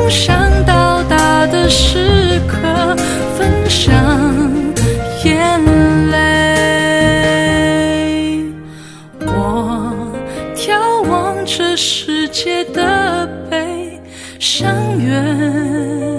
想到达的时刻，分享眼泪。我眺望着世界的悲，相约